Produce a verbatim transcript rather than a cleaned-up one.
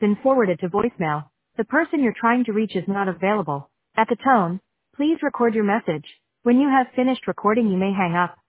been forwarded to voicemail. The person you're trying to reach is not available. At the tone, please record your message. When you have finished recording, you may hang up.